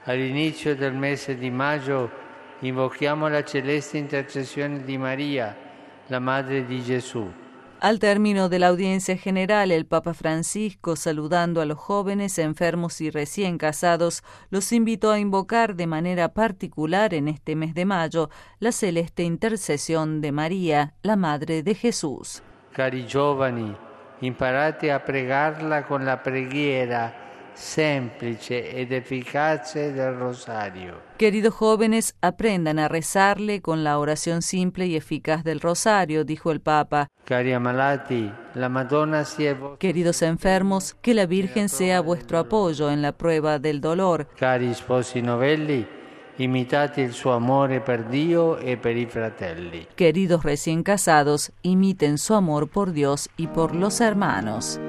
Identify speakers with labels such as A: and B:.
A: All'inizio del mese di maggio invochiamo la celeste intercesione di María, la Madre di Gesù.
B: Al término de la audiencia general, el Papa Francisco, saludando a los jóvenes, enfermos y recién casados, los invitó a invocar de manera particular en este mes de mayo la celeste intercesión de María, la Madre de Jesús.
A: Cari giovani, imparate a pregarla con la preghiera semplice ed efficace del rosario.
B: Queridos jóvenes, aprendan a rezarle con la oración simple y eficaz del rosario, dijo el Papa.
A: Cari ammalati, la Madonna sia
B: Queridos enfermos, que la Virgen sea vuestro apoyo en la prueba del dolor.
A: Cari sposi novelli, imitate il suo amore per Dio e per i fratelli.
B: Queridos recién casados, imiten su amor por Dios y por los hermanos.